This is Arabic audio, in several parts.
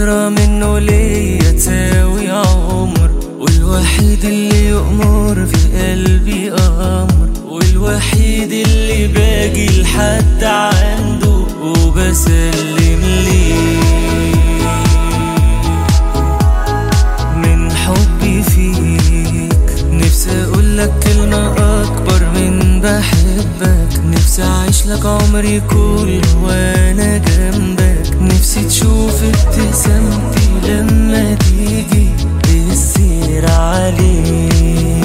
نظرة منه ليا تساوي عمر، والوحيد اللي يأمر في قلبي أمر، والوحيد اللي باجي لحد عنده وبسلم ليه. من حبي فيك نفسي أقولك كلمة أكبر من بحبك، نفسي أعيش لك عمري كله وأنا جنبك، نفسي تشوف ابتسامتي لما تيجي السير عليك.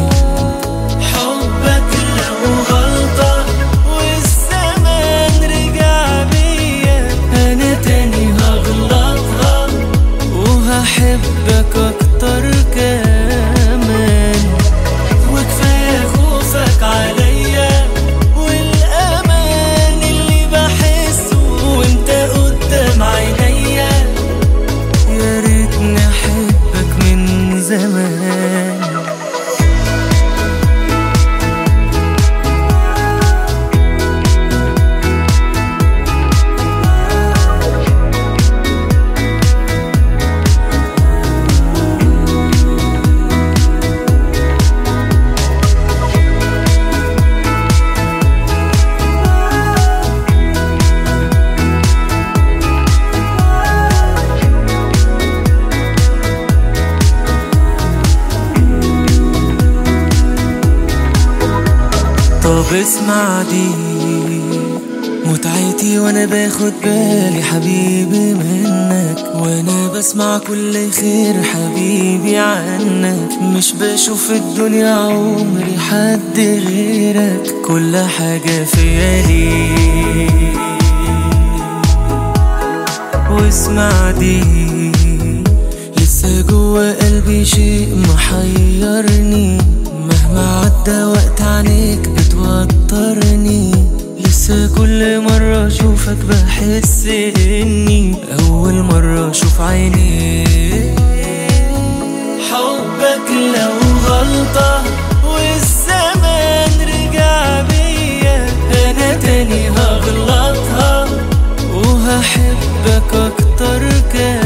حبك لو غلطة والزمان رجع بيا أنا تاني هغلطها وهحبك أكتر كمان، وكفاية خوفك عليا والأمان اللي بحسه وانت قدام عينيا، يا ريتني أحبك من زمان. طب اسمع دي متعتي وانا باخد بالي حبيبي منك، وانا بسمع كل خير حبيبي عنك، مش بشوف الدنيا عمري حد غيرك، كل حاجة فيا ليك. واسمع دي لسه جوا قلبي شيء محيرني، مهما عدى وقت عنيك بتوترني، لسه كل مرة اشوفك بحس اني اول مرة اشوف عينيك. حبك لو غلطة والزمان رجع بيا انا تاني هغلطها وهحبك اكتر كمان،